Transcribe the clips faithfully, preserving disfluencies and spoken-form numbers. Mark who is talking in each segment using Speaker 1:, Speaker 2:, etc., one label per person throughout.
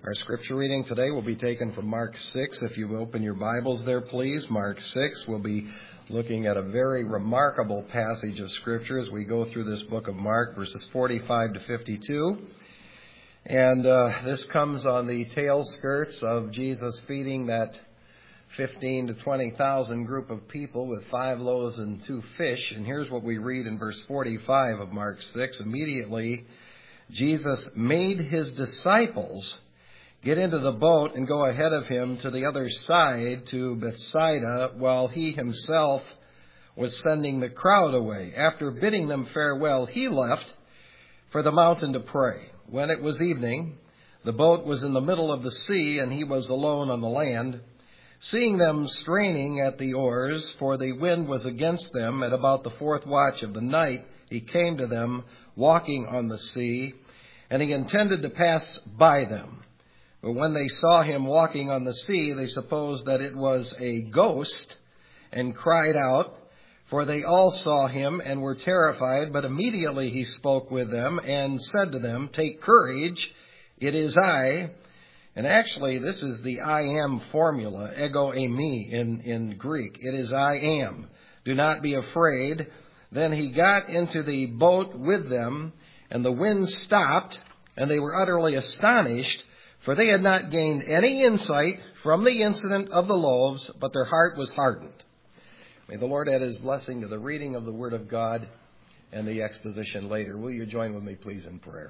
Speaker 1: Our scripture reading today will be taken from Mark six. If you open your Bibles there, please. Mark six. We'll be looking at a very remarkable passage of scripture as we go through this book of Mark, verses forty-five to fifty-two. And uh, this comes on the tail skirts of Jesus feeding that fifteen to twenty thousand group of people with five loaves and two fish. And here's what we read in verse forty-five of Mark six. Immediately, Jesus made his disciples get into the boat and go ahead of him to the other side, to Bethsaida, while he himself was sending the crowd away. After bidding them farewell, he left for the mountain to pray. When it was evening, the boat was in the middle of the sea, and he was alone on the land. Seeing them straining at the oars, for the wind was against them, at about the fourth watch of the night, he came to them, walking on the sea, and he intended to pass by them. But when they saw him walking on the sea, they supposed that it was a ghost, and cried out, for they all saw him and were terrified. But immediately he spoke with them and said to them, "Take courage, it is I." And actually, this is the I am formula, ego eimi in, in Greek. It is I am. Do not be afraid. Then he got into the boat with them, and the wind stopped, and they were utterly astonished, for they had not gained any insight from the incident of the loaves, but their heart was hardened. May the Lord add his blessing to the reading of the Word of God and the exposition later. Will you join with me, please, in prayer?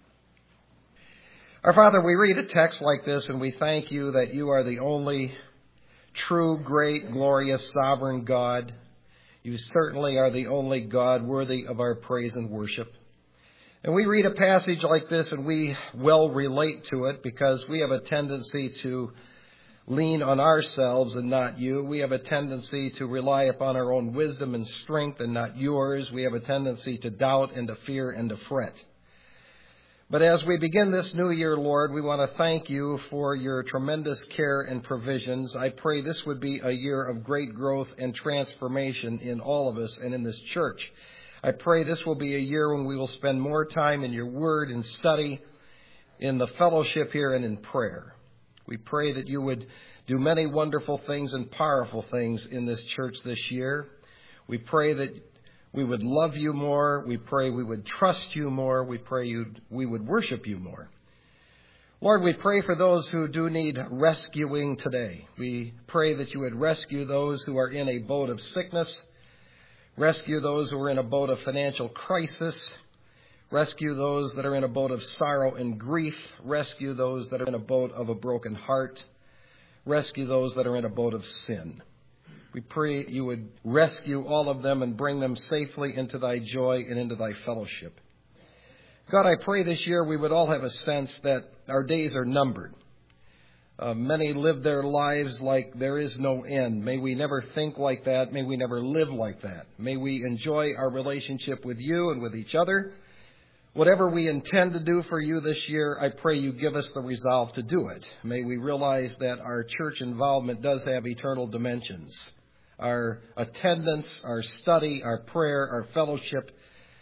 Speaker 1: Our Father, we read a text like this, and we thank you that you are the only true, great, glorious, sovereign God. You certainly are the only God worthy of our praise and worship. And we read a passage like this, and we well relate to it because we have a tendency to lean on ourselves and not you. We have a tendency to rely upon our own wisdom and strength and not yours. We have a tendency to doubt and to fear and to fret. But as we begin this new year, Lord, we want to thank you for your tremendous care and provisions. I pray this would be a year of great growth and transformation in all of us and in this church. I pray this will be a year when we will spend more time in your word and study, in the fellowship here, and in prayer. We pray that you would do many wonderful things and powerful things in this church this year. We pray that we would love you more. We pray we would trust you more. We pray you'd, we would worship you more. Lord, we pray for those who do need rescuing today. We pray that you would rescue those who are in a boat of sickness, rescue those who are in a boat of financial crisis, rescue those that are in a boat of sorrow and grief, rescue those that are in a boat of a broken heart, rescue those that are in a boat of sin. We pray you would rescue all of them and bring them safely into thy joy and into thy fellowship. God, I pray this year we would all have a sense that our days are numbered. Uh, many live their lives like there is no end. May we never think like that. May we never live like that. May we enjoy our relationship with you and with each other. Whatever we intend to do for you this year, I pray you give us the resolve to do it. May we realize that our church involvement does have eternal dimensions. Our attendance, our study, our prayer, our fellowship,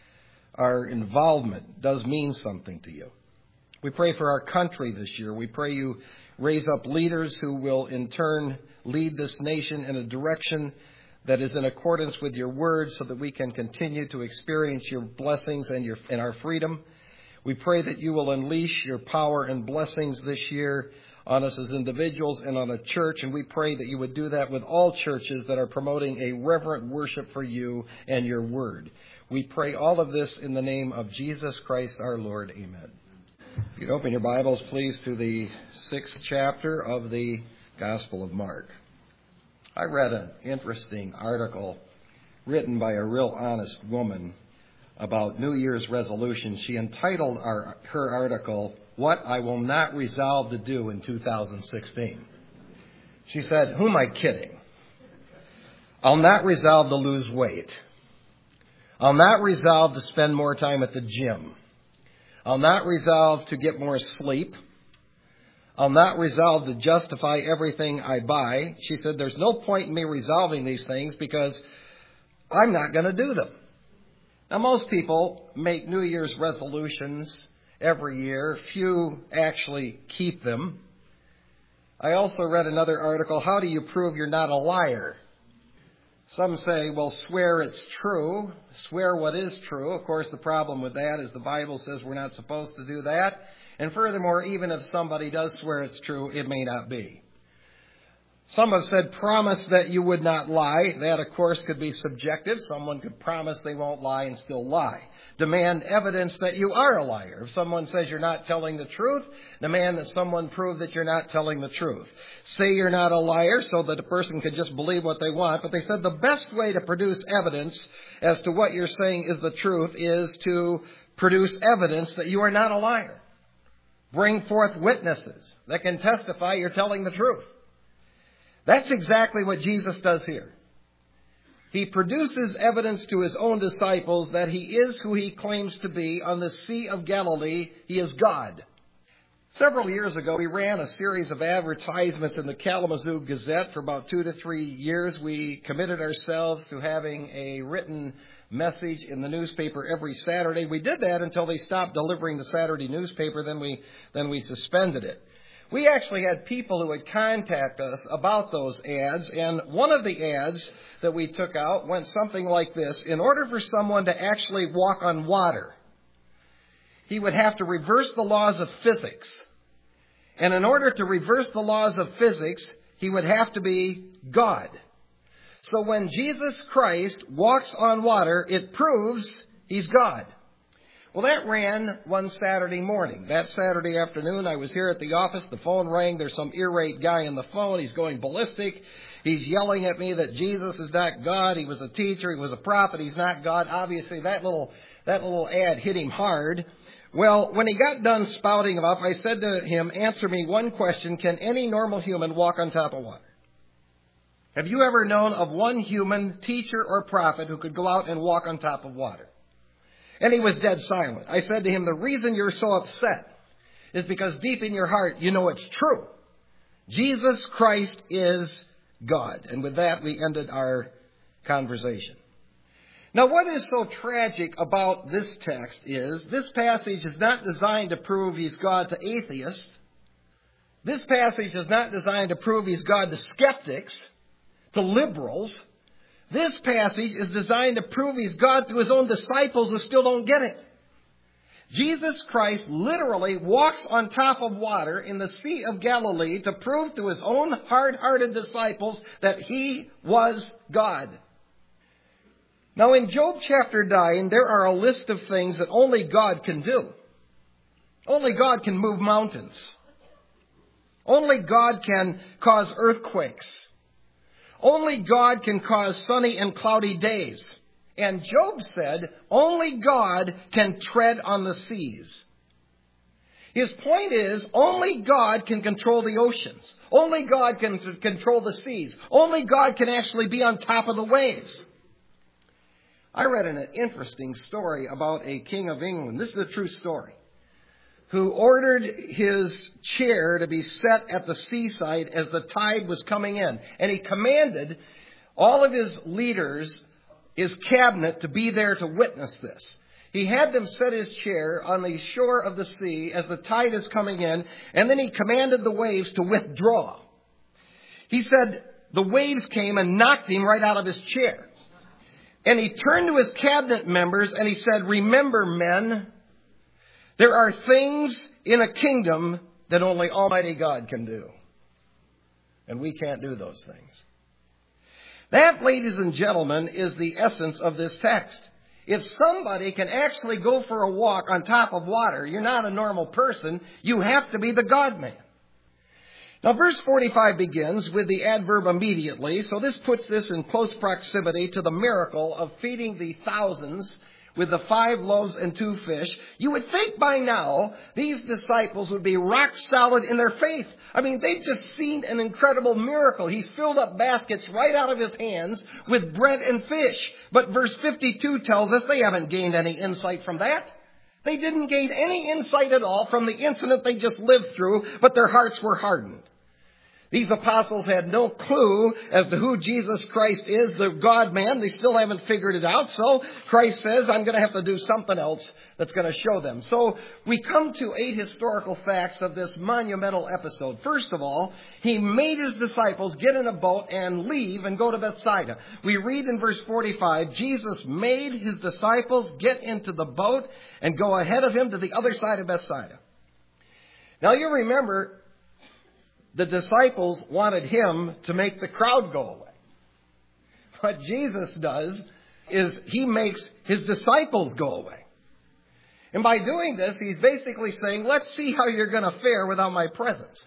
Speaker 1: our involvement does mean something to you. We pray for our country this year. We pray you raise up leaders who will in turn lead this nation in a direction that is in accordance with your word so that we can continue to experience your blessings and your and our freedom. We pray that you will unleash your power and blessings this year on us as individuals and on a church, and we pray that you would do that with all churches that are promoting a reverent worship for you and your word. We pray all of this in the name of Jesus Christ our Lord. Amen. If you'd open your Bibles, please, to the sixth chapter of the Gospel of Mark. I read an interesting article written by a real honest woman about New Year's resolutions. She entitled our, her article, "What I Will Not Resolve to Do in two thousand sixteen. She said, "Who am I kidding? I'll not resolve to lose weight. I'll not resolve to spend more time at the gym. I'll not resolve to get more sleep. I'll not resolve to justify everything I buy." She said, "There's no point in me resolving these things because I'm not going to do them." Now, most people make New Year's resolutions every year. Few actually keep them. I also read another article, How Do You Prove You're Not a Liar? Some say, well, swear it's true. Swear what is true. Of course, the problem with that is the Bible says we're not supposed to do that. And furthermore, even if somebody does swear it's true, it may not be. Some have said, promise that you would not lie. That, of course, could be subjective. Someone could promise they won't lie and still lie. Demand evidence that you are a liar. If someone says you're not telling the truth, demand that someone prove that you're not telling the truth. Say you're not a liar so that a person can just believe what they want. But they said the best way to produce evidence as to what you're saying is the truth is to produce evidence that you are not a liar. Bring forth witnesses that can testify you're telling the truth. That's exactly what Jesus does here. He produces evidence to his own disciples that he is who he claims to be. On the Sea of Galilee, he is God. Several years ago, we ran a series of advertisements in the Kalamazoo Gazette. For about two to three years, we committed ourselves to having a written message in the newspaper every Saturday. We did that until they stopped delivering the Saturday newspaper. Then we, then we suspended it. We actually had people who would contact us about those ads, and one of the ads that we took out went something like this. In order for someone to actually walk on water, he would have to reverse the laws of physics. And in order to reverse the laws of physics, he would have to be God. So when Jesus Christ walks on water, it proves he's God. Well, that ran one Saturday morning. That Saturday afternoon, I was here at the office. The phone rang. There's some irate guy on the phone. He's going ballistic. He's yelling at me that Jesus is not God. He was a teacher. He was a prophet. He's not God. Obviously, that little that little ad hit him hard. Well, when he got done spouting him up, I said to him, answer me one question. Can any normal human walk on top of water? Have you ever known of one human teacher or prophet who could go out and walk on top of water? And he was dead silent. I said to him, the reason you're so upset is because deep in your heart, you know it's true. Jesus Christ is God. And with that, we ended our conversation. Now, what is so tragic about this text is this passage is not designed to prove he's God to atheists. This passage is not designed to prove he's God to skeptics, to liberals. This passage is designed to prove he's God to his own disciples who still don't get it. Jesus Christ literally walks on top of water in the Sea of Galilee to prove to his own hard-hearted disciples that he was God. Now in Job chapter nine, there are a list of things that only God can do. Only God can move mountains. Only God can cause earthquakes. Only God can cause sunny and cloudy days. And Job said, only God can tread on the seas. His point is, only God can control the oceans. Only God can control the seas. Only God can actually be on top of the waves. I read an interesting story about a king of England. This is a true story. Who ordered his chair to be set at the seaside as the tide was coming in. And he commanded all of his leaders, his cabinet, to be there to witness this. He had them set his chair on the shore of the sea as the tide is coming in, and then he commanded the waves to withdraw. He said the waves came and knocked him right out of his chair. And he turned to his cabinet members and he said, remember, men, there are things in a kingdom that only Almighty God can do. And we can't do those things. That, ladies and gentlemen, is the essence of this text. If somebody can actually go for a walk on top of water, you're not a normal person. You have to be the God-man. Now, verse forty-five begins with the adverb immediately. So this puts this in close proximity to the miracle of feeding the thousands with the five loaves and two fish. You would think by now these disciples would be rock solid in their faith. I mean, they've just seen an incredible miracle. He's filled up baskets right out of his hands with bread and fish. But verse fifty-two tells us they haven't gained any insight from that. They didn't gain any insight at all from the incident they just lived through, but their hearts were hardened. These apostles had no clue as to who Jesus Christ is, the God-man. They still haven't figured it out. So Christ says, I'm going to have to do something else that's going to show them. So we come to eight historical facts of this monumental episode. First of all, he made his disciples get in a boat and leave and go to Bethsaida. We read in verse forty-five, Jesus made his disciples get into the boat and go ahead of him to the other side of Bethsaida. Now you remember, the disciples wanted him to make the crowd go away. What Jesus does is he makes his disciples go away. And by doing this, he's basically saying, let's see how you're going to fare without my presence.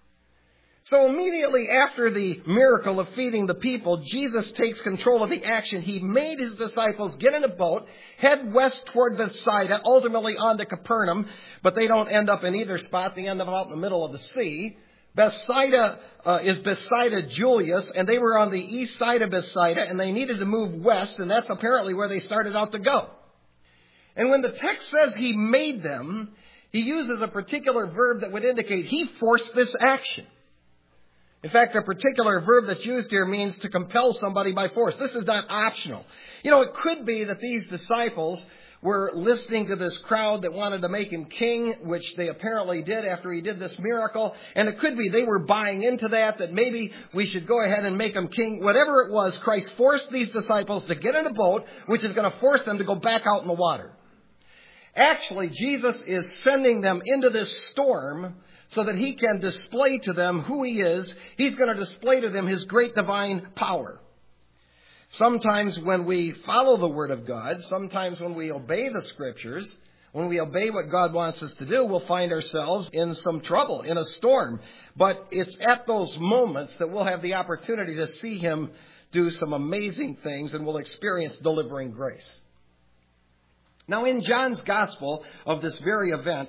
Speaker 1: So immediately after the miracle of feeding the people, Jesus takes control of the action. He made his disciples get in a boat, head west toward Bethsaida, ultimately on to Capernaum, but they don't end up in either spot. They end up out in the middle of the sea. Bethsaida uh, is Bethsaida Julius, and they were on the east side of Bethsaida, and they needed to move west, and that's apparently where they started out to go. And when the text says he made them, he uses a particular verb that would indicate he forced this action. In fact, the particular verb that's used here means to compel somebody by force. This is not optional. You know, it could be that these disciples were listening to this crowd that wanted to make him king, which they apparently did after he did this miracle. And it could be they were buying into that, that maybe we should go ahead and make him king. Whatever it was, Christ forced these disciples to get in a boat, which is going to force them to go back out in the water. Actually, Jesus is sending them into this storm so that he can display to them who he is. He's going to display to them his great divine power. Sometimes when we follow the Word of God, sometimes when we obey the Scriptures, when we obey what God wants us to do, we'll find ourselves in some trouble, in a storm. But it's at those moments that we'll have the opportunity to see him do some amazing things, and we'll experience delivering grace. Now, in John's Gospel of this very event,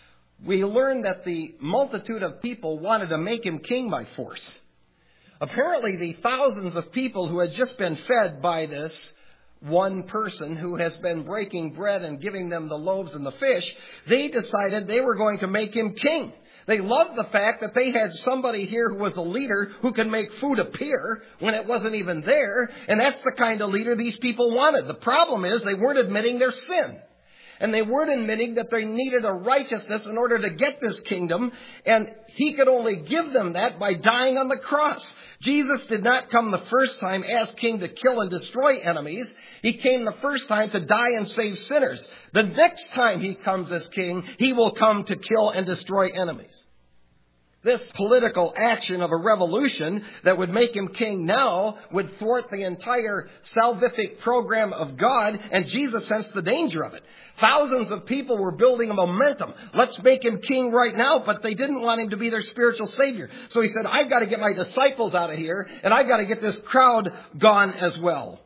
Speaker 1: we learn that the multitude of people wanted to make him king by force. Apparently, the thousands of people who had just been fed by this one person who has been breaking bread and giving them the loaves and the fish, they decided they were going to make him king. They loved the fact that they had somebody here who was a leader who could make food appear when it wasn't even there. And that's the kind of leader these people wanted. The problem is they weren't admitting their sin. And they weren't admitting that they needed a righteousness in order to get this kingdom. And he could only give them that by dying on the cross. Jesus did not come the first time as king to kill and destroy enemies. He came the first time to die and save sinners. The next time he comes as king, he will come to kill and destroy enemies. This political action of a revolution that would make him king now would thwart the entire salvific program of God, and Jesus sensed the danger of it. Thousands of people were building a momentum. Let's make him king right now, but they didn't want him to be their spiritual savior. So he said, I've got to get my disciples out of here, and I've got to get this crowd gone as well.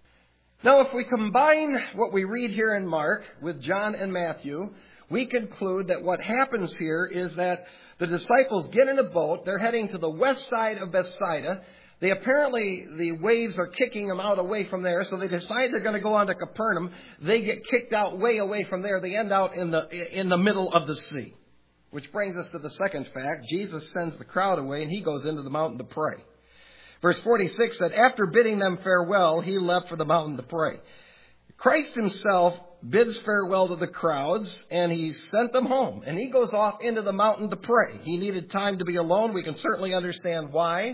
Speaker 1: Now, if we combine what we read here in Mark with John and Matthew, we conclude that what happens here is that the disciples get in a boat. They're heading to the west side of Bethsaida. They apparently, the waves are kicking them out away from there, so they decide they're going to go on to Capernaum. They get kicked out way away from there. They end out in the in the middle of the sea. Which brings us to the second fact. Jesus sends the crowd away, and he goes into the mountain to pray. Verse forty-six said, after bidding them farewell, he left for the mountain to pray. Christ himself bids farewell to the crowds, and he sent them home. And he goes off into the mountain to pray. He needed time to be alone. We can certainly understand why.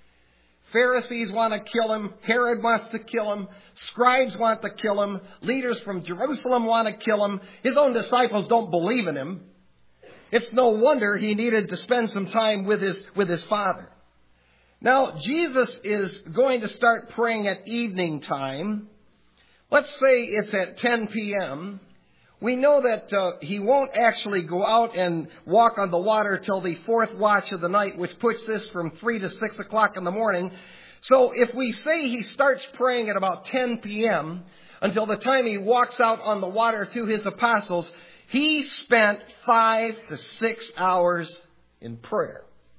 Speaker 1: Pharisees want to kill him. Herod wants to kill him. Scribes want to kill him. Leaders from Jerusalem want to kill him. His own disciples don't believe in him. It's no wonder he needed to spend some time with his, with his Father. Now, Jesus is going to start praying at evening time. Let's say it's at ten p.m. We know that uh, he won't actually go out and walk on the water till the fourth watch of the night, which puts this from three to six o'clock in the morning. So if we say he starts praying at about ten p.m. until the time he walks out on the water to his apostles, he spent five to six hours in prayer.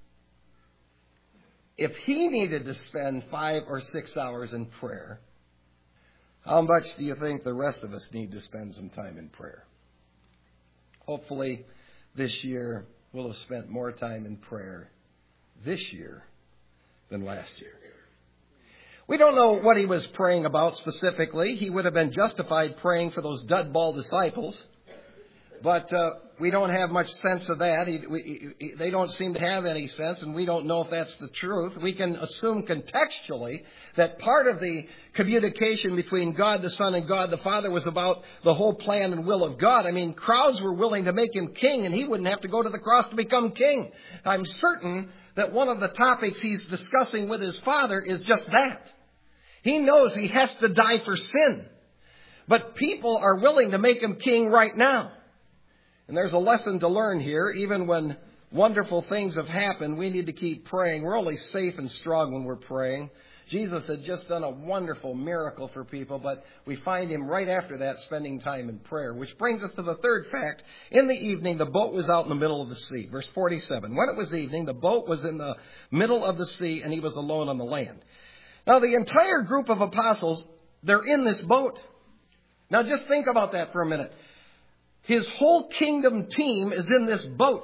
Speaker 1: If he needed to spend five or six hours in prayer, how much do you think the rest of us need to spend some time in prayer? Hopefully, this year we'll have spent more time in prayer this year than last year. We don't know what he was praying about specifically. He would have been justified praying for those dud-ball disciples. But uh, we don't have much sense of that. He, we, he, they don't seem to have any sense, and we don't know if that's the truth. We can assume contextually that part of the communication between God the Son and God the Father was about the whole plan and will of God. I mean, crowds were willing to make him king, and he wouldn't have to go to the cross to become king. I'm certain that one of the topics he's discussing with his Father is just that. He knows he has to die for sin. But people are willing to make him king right now. And there's a lesson to learn here. Even when wonderful things have happened, we need to keep praying. We're only safe and strong when we're praying. Jesus had just done a wonderful miracle for people, but we find him right after that spending time in prayer. Which brings us to the third fact. In the evening, the boat was out in the middle of the sea. Verse forty-seven. When it was evening, the boat was in the middle of the sea, and he was alone on the land. Now, the entire group of apostles, they're in this boat. Now, just think about that for a minute. His whole kingdom team is in this boat.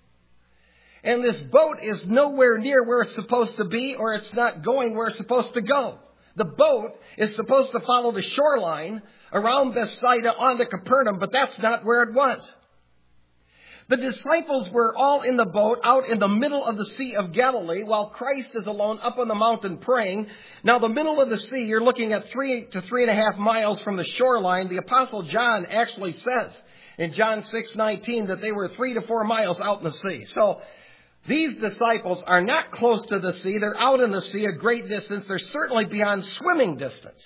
Speaker 1: And this boat is nowhere near where it's supposed to be, or it's not going where it's supposed to go. The boat is supposed to follow the shoreline around Bethsaida onto Capernaum, but that's not where it was. The disciples were all in the boat out in the middle of the Sea of Galilee while Christ is alone up on the mountain praying. Now, the middle of the sea, you're looking at three to three and a half miles from the shoreline. The Apostle John actually says in John six nineteen that they were three to four miles out in the sea. So these disciples are not close to the sea. They're out in the sea a great distance. They're certainly beyond swimming distance.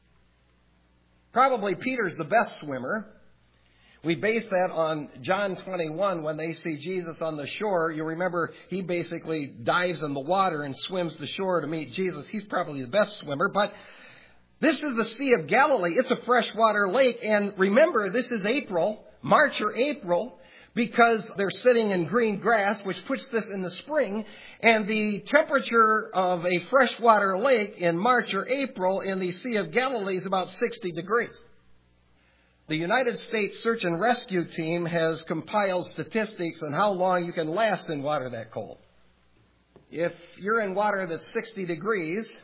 Speaker 1: Probably Peter's the best swimmer. We base that on John twenty-one when they see Jesus on the shore. You remember he basically dives in the water and swims the shore to meet Jesus. He's probably the best swimmer. But this is the Sea of Galilee. It's a freshwater lake. And remember, this is April, March or April, because they're sitting in green grass, which puts this in the spring. And the temperature of a freshwater lake in March or April in the Sea of Galilee is about sixty degrees. The United States Search and Rescue Team has compiled statistics on how long you can last in water that cold. If you're in water that's sixty degrees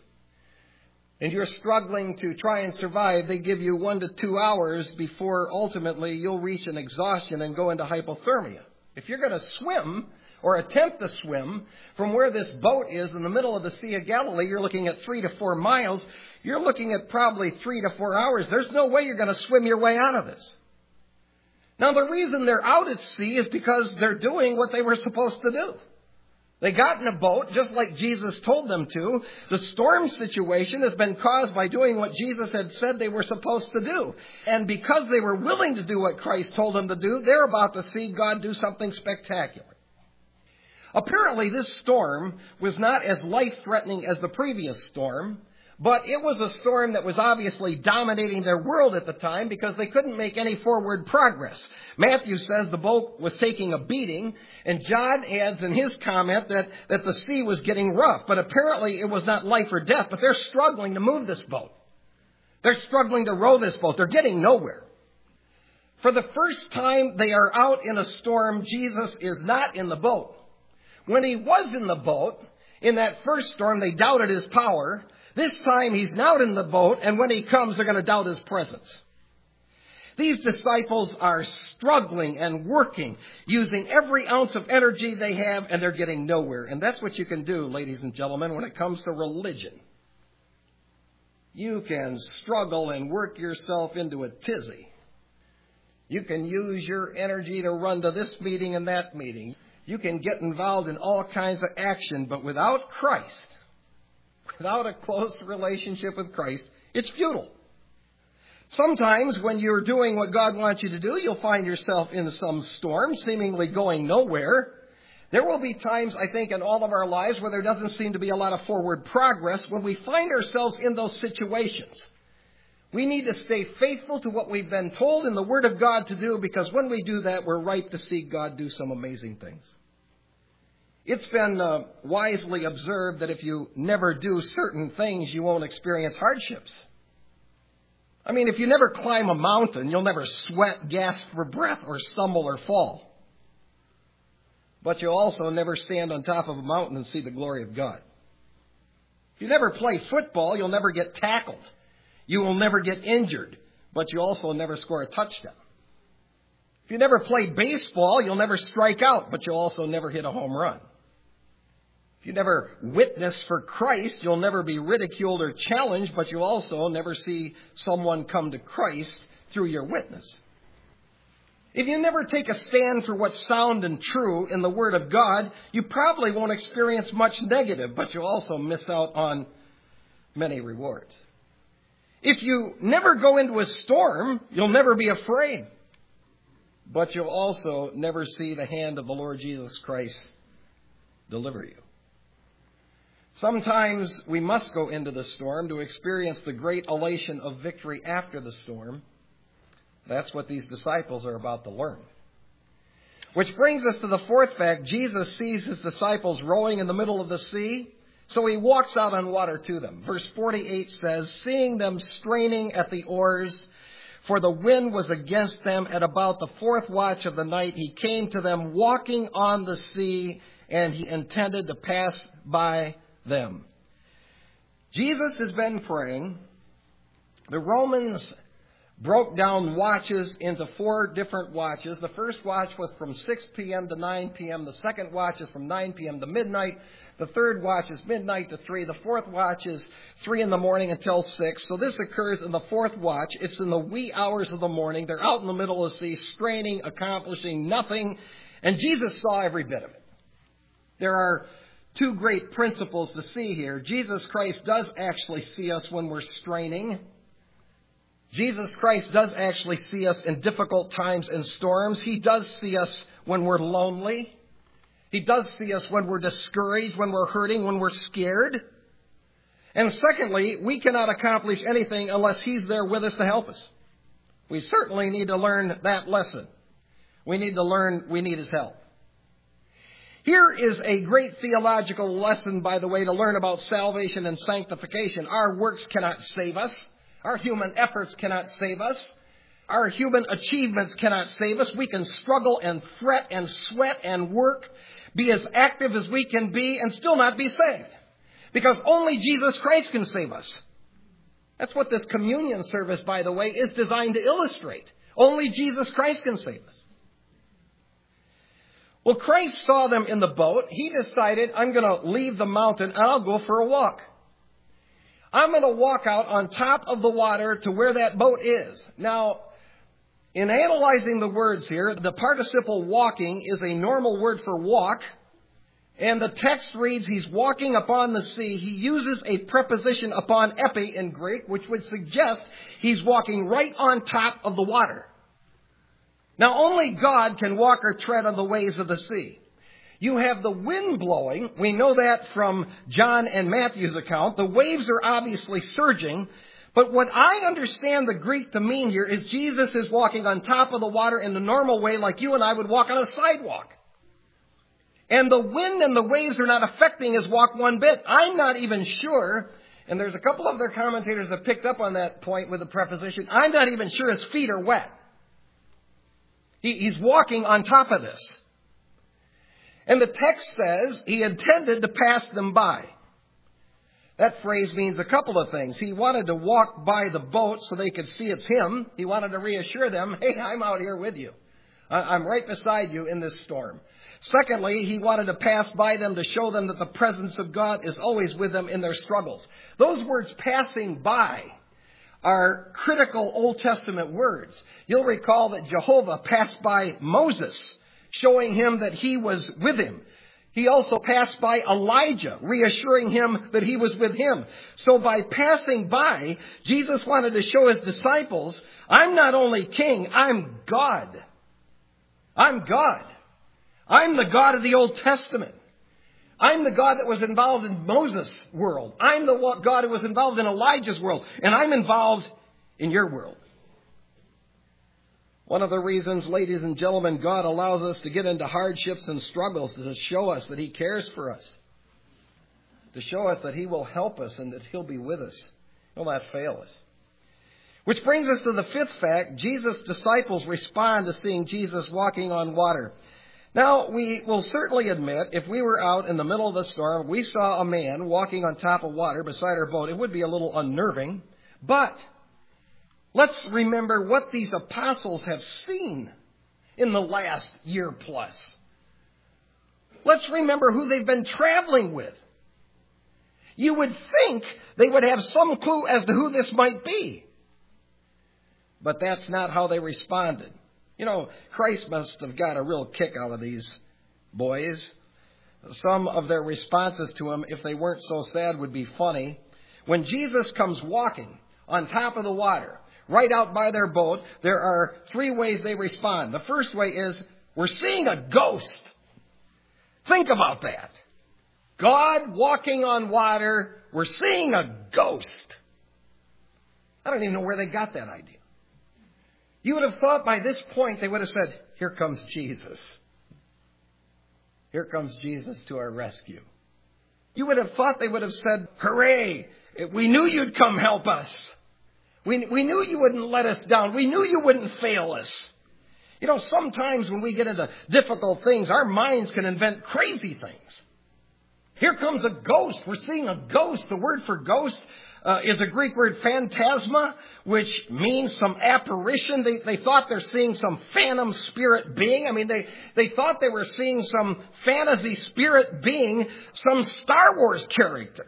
Speaker 1: and you're struggling to try and survive, they give you one to two hours before ultimately you'll reach an exhaustion and go into hypothermia. If you're going to swim or attempt to swim from where this boat is in the middle of the Sea of Galilee, you're looking at three to four miles. You're looking at probably three to four hours. There's no way you're going to swim your way out of this. Now, the reason they're out at sea is because they're doing what they were supposed to do. They got in a boat just like Jesus told them to. The storm situation has been caused by doing what Jesus had said they were supposed to do. And because they were willing to do what Christ told them to do, they're about to see God do something spectacular. Apparently, this storm was not as life-threatening as the previous storm. But it was a storm that was obviously dominating their world at the time because they couldn't make any forward progress. Matthew says the boat was taking a beating, and John adds in his comment that, that the sea was getting rough. But apparently it was not life or death, but they're struggling to move this boat. They're struggling to row this boat. They're getting nowhere. For the first time they are out in a storm, Jesus is not in the boat. When he was in the boat, in that first storm, they doubted his power. This time he's not in the boat, and when he comes, they're going to doubt his presence. These disciples are struggling and working, using every ounce of energy they have, and they're getting nowhere. And that's what you can do, ladies and gentlemen, when it comes to religion. You can struggle and work yourself into a tizzy. You can use your energy to run to this meeting and that meeting. You can get involved in all kinds of action, but without Christ, without a close relationship with Christ, it's futile. Sometimes when you're doing what God wants you to do, you'll find yourself in some storm, seemingly going nowhere. There will be times, I think, in all of our lives where there doesn't seem to be a lot of forward progress. When we find ourselves in those situations, we need to stay faithful to what we've been told in the Word of God to do, because when we do that, we're ripe to see God do some amazing things. It's been uh, wisely observed that if you never do certain things, you won't experience hardships. I mean, if you never climb a mountain, you'll never sweat, gasp for breath, or stumble or fall. but you'll also never stand on top of a mountain and see the glory of God. If you never play football, you'll never get tackled. You will never get injured, but you also never score a touchdown. If you never play baseball, you'll never strike out, but you'll also never hit a home run. If you never witness for Christ, you'll never be ridiculed or challenged, but you'll also never see someone come to Christ through your witness. If you never take a stand for what's sound and true in the Word of God, you probably won't experience much negative, but you'll also miss out on many rewards. If you never go into a storm, you'll never be afraid, but you'll also never see the hand of the Lord Jesus Christ deliver you. Sometimes we must go into the storm to experience the great elation of victory after the storm. That's what these disciples are about to learn. Which brings us to the fourth fact. Jesus sees his disciples rowing in the middle of the sea, so he walks out on water to them. Verse forty-eight says, seeing them straining at the oars, for the wind was against them, at about the fourth watch of the night, he came to them walking on the sea, and he intended to pass by them. Jesus has been praying. The Romans broke down watches into four different watches. The first watch was from six p.m. to nine p.m. The second watch is from nine p.m. to midnight. The third watch is midnight to three. The fourth watch is three in the morning until six. So this occurs in the fourth watch. It's in the wee hours of the morning. They're out in the middle of the sea, straining, accomplishing nothing. And Jesus saw every bit of it. There are two great principles to see here. Jesus Christ does actually see us when we're straining. Jesus Christ does actually see us in difficult times and storms. He does see us when we're lonely. He does see us when we're discouraged, when we're hurting, when we're scared. And secondly, we cannot accomplish anything unless He's there with us to help us. We certainly need to learn that lesson. We need to learn we need His help. Here is a great theological lesson, by the way, to learn about salvation and sanctification. Our works cannot save us. Our human efforts cannot save us. Our human achievements cannot save us. We can struggle and fret and sweat and work, be as active as we can be, and still not be saved. Because only Jesus Christ can save us. That's what this communion service, by the way, is designed to illustrate. Only Jesus Christ can save us. Well, Christ saw them in the boat. He decided, I'm going to leave the mountain and I'll go for a walk. I'm going to walk out on top of the water to where that boat is. Now, in analyzing the words here, the participle walking is a normal word for walk. And the text reads, he's walking upon the sea. He uses a preposition upon epi in Greek, which would suggest he's walking right on top of the water. Now, only God can walk or tread on the waves of the sea. You have the wind blowing. We know that from John and Matthew's account. The waves are obviously surging. But what I understand the Greek to mean here is Jesus is walking on top of the water in the normal way like you and I would walk on a sidewalk. And the wind and the waves are not affecting his walk one bit. I'm not even sure, and there's a couple of other commentators that picked up on that point with the preposition, I'm not even sure his feet are wet. He, he's walking on top of this. And the text says he intended to pass them by. That phrase means a couple of things. He wanted to walk by the boat so they could see it's him. He wanted to reassure them, hey, I'm out here with you. I'm right beside you in this storm. Secondly, he wanted to pass by them to show them that the presence of God is always with them in their struggles. Those words, passing by, are critical Old Testament words. You'll recall that Jehovah passed by Moses, showing him that he was with him. He also passed by Elijah, reassuring him that he was with him. So by passing by, Jesus wanted to show his disciples, I'm not only king, I'm God. I'm God. I'm the God of the Old Testament. I'm the God that was involved in Moses' world. I'm the God who was involved in Elijah's world. And I'm involved in your world. One of the reasons, ladies and gentlemen, God allows us to get into hardships and struggles is to show us that He cares for us. To show us that He will help us and that He'll be with us. He'll not fail us. Which brings us to the fifth fact. Jesus' disciples respond to seeing Jesus walking on water. Now, we will certainly admit, if we were out in the middle of the storm, we saw a man walking on top of water beside our boat, it would be a little unnerving. But let's remember what these apostles have seen in the last year plus. Let's remember who they've been traveling with. You would think they would have some clue as to who this might be. But that's not how they responded. You know, Christ must have got a real kick out of these boys. Some of their responses to him, if they weren't so sad, would be funny. When Jesus comes walking on top of the water, right out by their boat, there are three ways they respond. The first way is, we're seeing a ghost. Think about that. God walking on water, we're seeing a ghost. I don't even know where they got that idea. You would have thought by this point they would have said, here comes Jesus. Here comes Jesus to our rescue. You would have thought they would have said, hooray, we knew you'd come help us. We, we knew you wouldn't let us down. We knew you wouldn't fail us. You know, sometimes when we get into difficult things, our minds can invent crazy things. Here comes a ghost. We're seeing a ghost. The word for ghost uh, is a Greek word phantasma, which means some apparition. They, they thought they're seeing some phantom spirit being. I mean, they, they thought they were seeing some fantasy spirit being, some Star Wars character.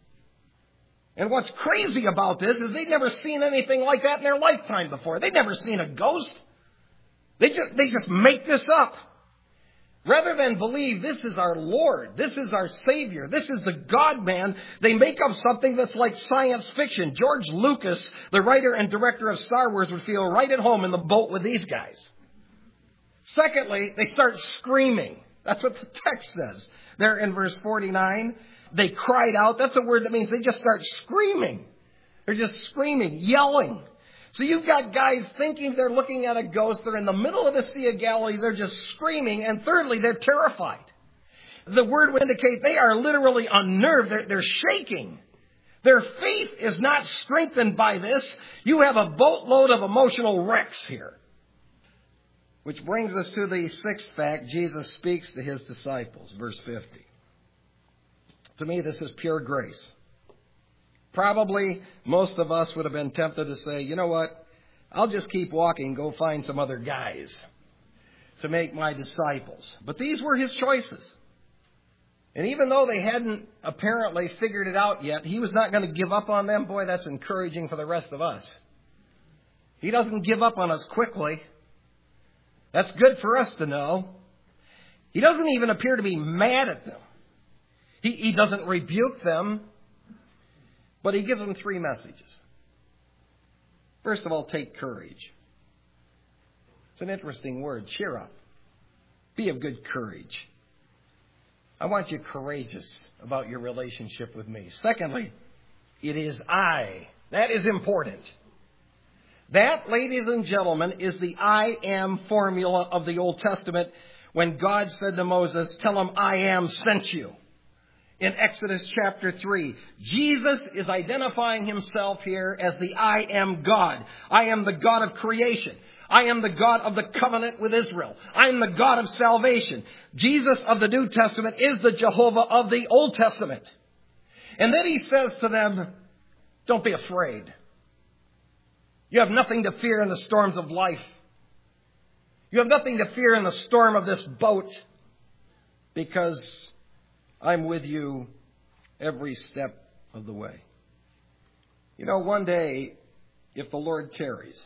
Speaker 1: And what's crazy about this is they'd never seen anything like that in their lifetime before. They'd never seen a ghost. They just, they just make this up. Rather than believe this is our Lord, this is our Savior, this is the God-man, they make up something that's like science fiction. George Lucas, the writer and director of Star Wars, would feel right at home in the boat with these guys. Secondly, they start screaming. That's what the text says. There in verse forty-nine, they cried out. That's a word that means they just start screaming. They're just screaming, yelling. So you've got guys thinking they're looking at a ghost. They're in the middle of the Sea of Galilee. They're just screaming. And thirdly, they're terrified. The word would indicate they are literally unnerved. They're, they're shaking. Their faith is not strengthened by this. You have a boatload of emotional wrecks here. Which brings us to the sixth fact. Jesus speaks to his disciples. Verse fifty. To me, this is pure grace. Probably most of us would have been tempted to say, you know what, I'll just keep walking, go find some other guys to make my disciples. But these were his choices. And even though they hadn't apparently figured it out yet, he was not going to give up on them. Boy, that's encouraging for the rest of us. He doesn't give up on us quickly. That's good for us to know. He doesn't even appear to be mad at them. He, he doesn't rebuke them. But he gives them three messages. First of all, take courage. It's an interesting word. Cheer up. Be of good courage. I want you courageous about your relationship with me. Secondly, it is I. That is important. That, ladies and gentlemen, is the I am formula of the Old Testament when God said to Moses, tell him I am sent you. In Exodus chapter three, Jesus is identifying himself here as the I am God. I am the God of creation. I am the God of the covenant with Israel. I am the God of salvation. Jesus of the New Testament is the Jehovah of the Old Testament. And then he says to them, don't be afraid. You have nothing to fear in the storms of life. You have nothing to fear in the storm of this boat, because I'm with you every step of the way. You know, one day, if the Lord tarries,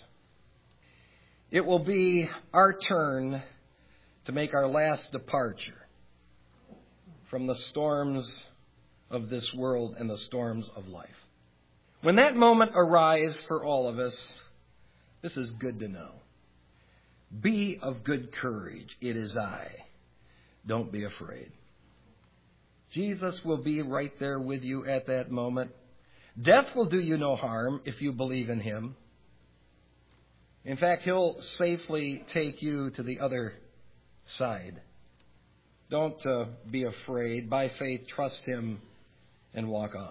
Speaker 1: it will be our turn to make our last departure from the storms of this world and the storms of life. When that moment arrives for all of us, this is good to know. Be of good courage. It is I. Don't be afraid. Jesus will be right there with you at that moment. Death will do you no harm if you believe in him. In fact, he'll safely take you to the other side. Don't uh, be afraid. By faith, trust him and walk on.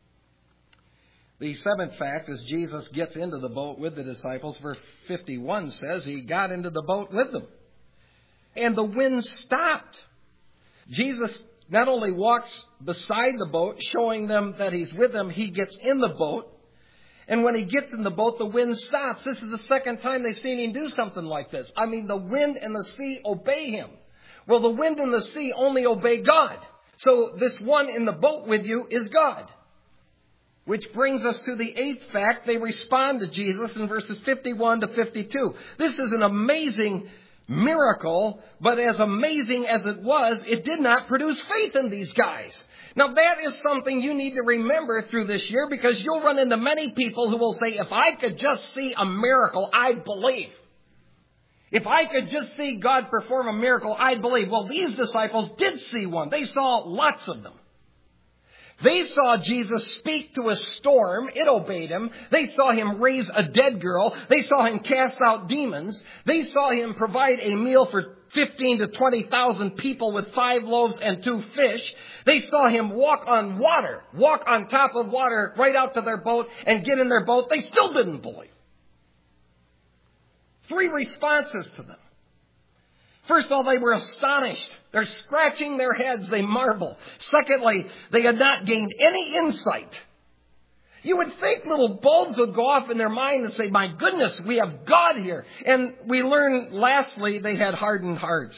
Speaker 1: The seventh fact is Jesus gets into the boat with the disciples. Verse fifty-one says he got into the boat with them. and the wind stopped. Jesus not only walks beside the boat, showing them that he's with them, he gets in the boat. And when he gets in the boat, the wind stops. This is the second time they've seen him do something like this. I mean, the wind and the sea obey him. Well, the wind and the sea only obey God. So this one in the boat with you is God. Which brings us to the eighth fact. They respond to Jesus in verses fifty-one to fifty-two. This is an amazing miracle, but as amazing as it was, it did not produce faith in these guys. Now that is something you need to remember through this year, because you'll run into many people who will say, if I could just see a miracle, I'd believe. If I could just see God perform a miracle, I'd believe. Well, these disciples did see one. They saw lots of them. They saw Jesus speak to a storm. It obeyed him. They saw him raise a dead girl. They saw him cast out demons. They saw him provide a meal for fifteen to twenty thousand people with five loaves and two fish. They saw him walk on water, walk on top of water right out to their boat and get in their boat. They still didn't believe. Three responses to them. First of all, they were astonished. They're scratching their heads. They marvel. Secondly, they had not gained any insight. You would think little bulbs would go off in their mind and say, my goodness, we have God here. And we learn, lastly, they had hardened hearts.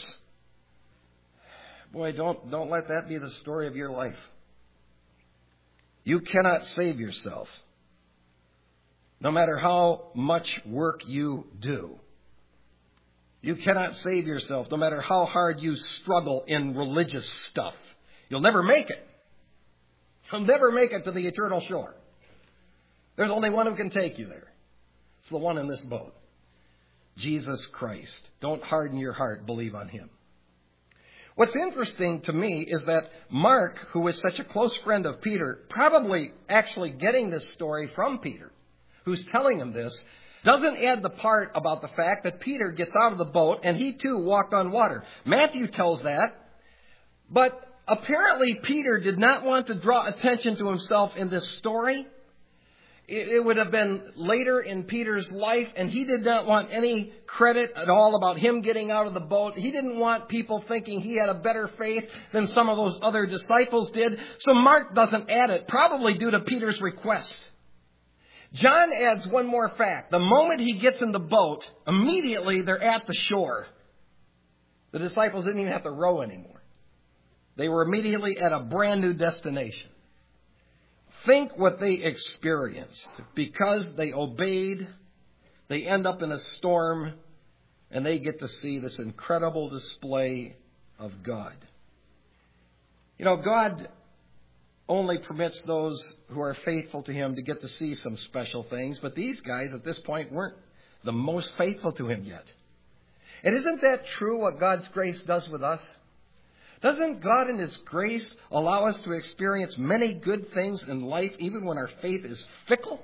Speaker 1: Boy, don't, don't let that be the story of your life. You cannot save yourself, no matter how much work you do. You cannot save yourself, no matter how hard you struggle in religious stuff. You'll never make it. You'll never make it to the eternal shore. There's only one who can take you there. It's the one in this boat. Jesus Christ. Don't harden your heart. Believe on him. What's interesting to me is that Mark, who is such a close friend of Peter, probably actually getting this story from Peter, who's telling him this, doesn't add the part about the fact that Peter gets out of the boat and he too walked on water. Matthew tells that, but apparently Peter did not want to draw attention to himself in this story. It would have been later in Peter's life, and he did not want any credit at all about him getting out of the boat. He didn't want people thinking he had a better faith than some of those other disciples did. So Mark doesn't add it, probably due to Peter's request. John adds one more fact. The moment he gets in the boat, immediately they're at the shore. The disciples didn't even have to row anymore. They were immediately at a brand new destination. Think what they experienced. Because they obeyed, they end up in a storm, and they get to see this incredible display of God. You know, God only permits those who are faithful to him to get to see some special things, but these guys at this point weren't the most faithful to him yet. And isn't that true what God's grace does with us? Doesn't God in his grace allow us to experience many good things in life even when our faith is fickle?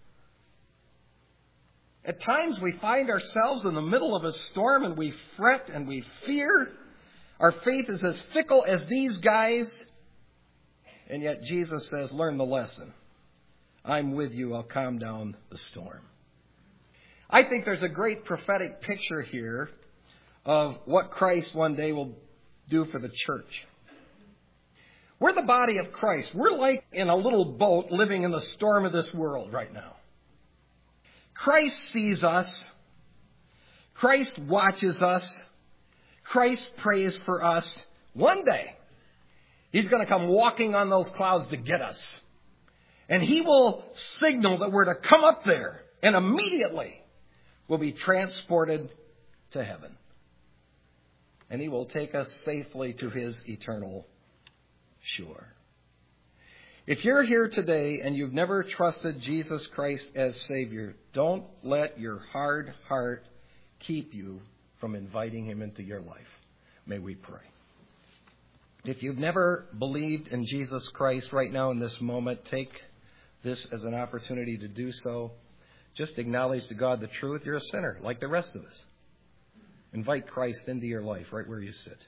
Speaker 1: At times we find ourselves in the middle of a storm and we fret and we fear. Our faith is as fickle as these guys. And yet Jesus says, learn the lesson. I'm with you. I'll calm down the storm. I think there's a great prophetic picture here of what Christ one day will do for the church. We're the body of Christ. We're like in a little boat living in the storm of this world right now. Christ sees us. Christ watches us. Christ prays for us. One day, he's going to come walking on those clouds to get us. And he will signal that we're to come up there. And immediately, we'll be transported to heaven. And he will take us safely to his eternal shore. If you're here today and you've never trusted Jesus Christ as Savior, don't let your hard heart keep you from inviting him into your life. May we pray. If you've never believed in Jesus Christ right now in this moment, take this as an opportunity to do so. Just acknowledge to God the truth. You're a sinner like the rest of us. Invite Christ into your life right where you sit.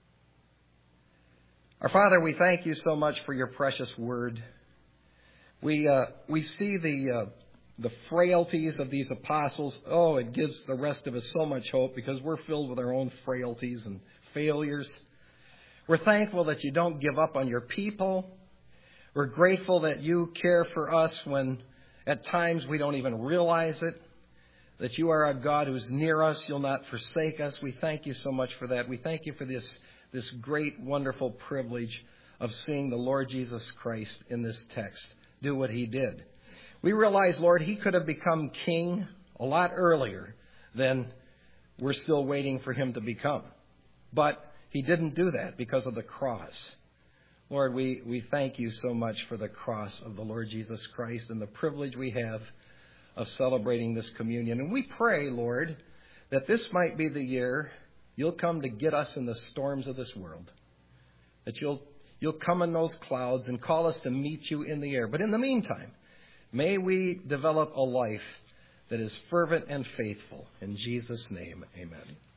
Speaker 1: Our Father, we thank you so much for your precious word. We uh, we see the uh, the frailties of these apostles, oh, it gives the rest of us so much hope because we're filled with our own frailties and failures. We're thankful that you don't give up on your people. We're grateful that you care for us when at times we don't even realize it, that you are a God who's near us. You'll not forsake us. We thank you so much for that. We thank you for this, this great, wonderful privilege of seeing the Lord Jesus Christ in this text do what he did. We realize, Lord, he could have become king a lot earlier than we're still waiting for him to become. But he didn't do that because of the cross. Lord, we, we thank you so much for the cross of the Lord Jesus Christ and the privilege we have of celebrating this communion. And we pray, Lord, that this might be the year you'll come to get us in the storms of this world. That you'll, you'll come in those clouds and call us to meet you in the air. But in the meantime, may we develop a life that is fervent and faithful. In Jesus' name, amen.